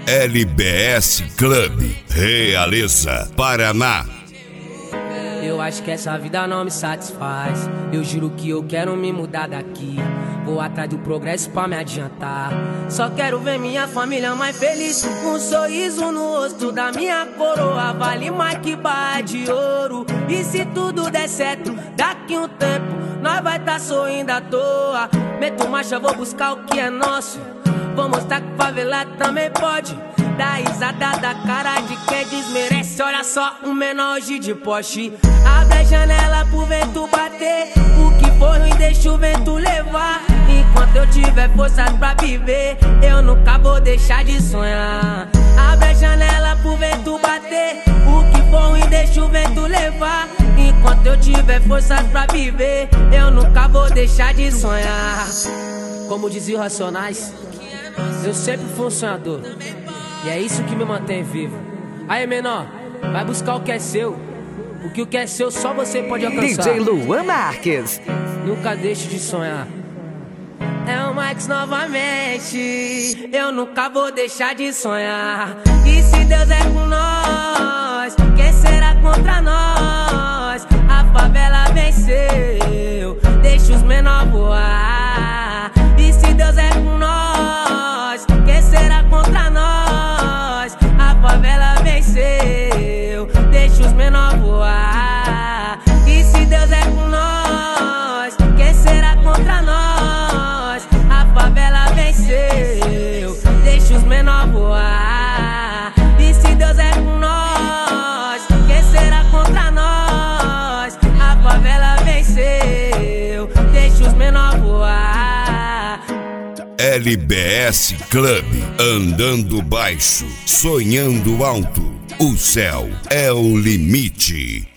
LBS Club, Realeza, Paraná. Eu acho que essa vida não me satisfaz. Eu juro que eu quero me mudar daqui. Vou atrás do progresso pra me adiantar. Só quero ver minha família mais feliz. Um sorriso no rosto da minha coroa vale mais que barra de ouro. E se tudo der certo, daqui um tempo nós vai tá sorrindo à toa. Meto marcha, vou buscar o que é nosso. Vou mostrar que favelado também pode. Dá risada da cara de quem desmerece. Olha só, um menor hoje de Porsche. Abre a janela pro vento bater. O que for ruim deixa o vento levar. Enquanto eu tiver forças pra viver, eu nunca vou deixar de sonhar. Abre a janela pro vento bater. O que for ruim deixa o vento levar. Enquanto eu tiver forças pra viver, eu nunca vou deixar de sonhar. Como diziam Racionais, eu sempre fui um sonhador. E é isso que me mantém vivo. Aí, menor, vai buscar o que é seu. Porque o que é seu só você pode alcançar. DJ Luan Marques. Nunca deixe de sonhar. É o Max novamente. Eu nunca vou deixar de sonhar. E se Deus é com nós, quem será contra nós? A favela venceu, deixa os menores voar. E se Deus é com nós, quem será contra nós? A favela venceu, deixa os menores voar. E se Deus é com nós, quem será contra nós? A favela venceu, deixa os menores voar. E se Deus é com nós, quem será contra nós? A favela venceu, deixa os menores voar. LBS Club, andando baixo, sonhando alto. O céu é o limite.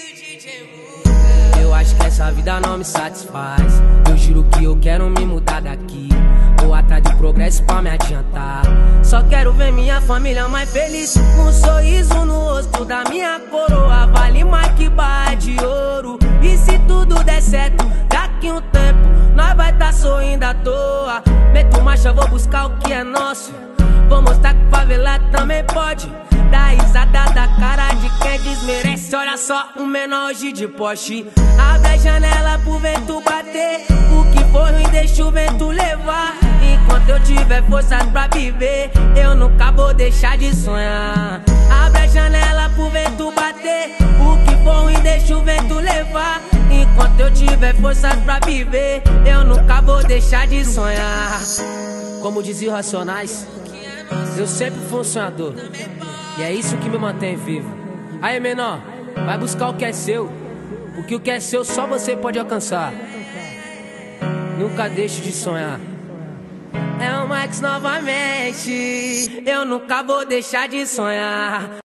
Eu acho que essa vida não me satisfaz. Eu juro que eu quero me mudar daqui. Vou atrás do progresso pra me adiantar. Só quero ver minha família mais feliz. Um sorriso no rosto da minha coroa vale mais que barra de ouro. E se tudo der certo, daqui um tempo nós vai tá sorrindo à toa. Meto marcha, vou buscar o que é nosso. Vou mostrar que favelado também pode. Dá risada da cara de quem desmerece. Olha só, um menor hoje de Porsche. Abre a janela pro vento bater. O que for ruim deixa o vento levar. Enquanto eu tiver forças pra viver, eu nunca vou deixar de sonhar. Abre a janela pro vento bater. O que for ruim deixa o vento levar. Enquanto eu tiver forças pra viver, eu nunca vou deixar de sonhar. Como diziam Racionais, eu sempre fui um sonhador. E é isso que me mantém vivo. Aí, menor, vai buscar o que é seu. Porque o que é seu só você pode alcançar. Nunca deixe de sonhar. É o Max novamente. Eu nunca vou deixar de sonhar.